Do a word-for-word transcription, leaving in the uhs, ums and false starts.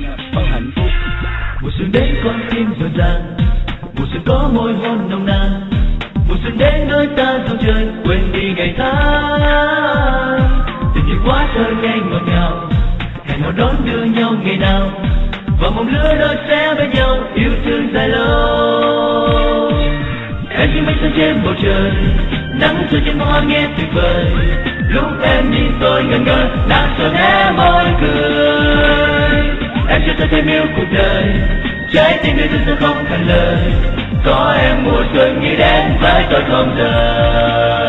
bao hạnh phúc. Mùa xuân đến con tim rộn ràng, mùa xuân có môi hôn nồng nàn, mùa xuân đến nơi ta dạo chơi quên đi ngày tháng. Tình yêu quá thơ ngây ngọt ngào, hẹn hò đón đưa nhau ngày nào, và mong lứa đôi sẽ bên nhau yêu thương dài lâu. Em như mây xanh trên bầu trời, nắng rơi trên hoa nghe tuyệt vời. Lúc em nhìn tôi ngẩn ngơ, nàng cho hé môi cười. Em chưa thấy thêm yêu cuộc đời, trái tim yêu thương sẽ không thành lời. Có em mùa xuân nghĩ đến với tôi không rời.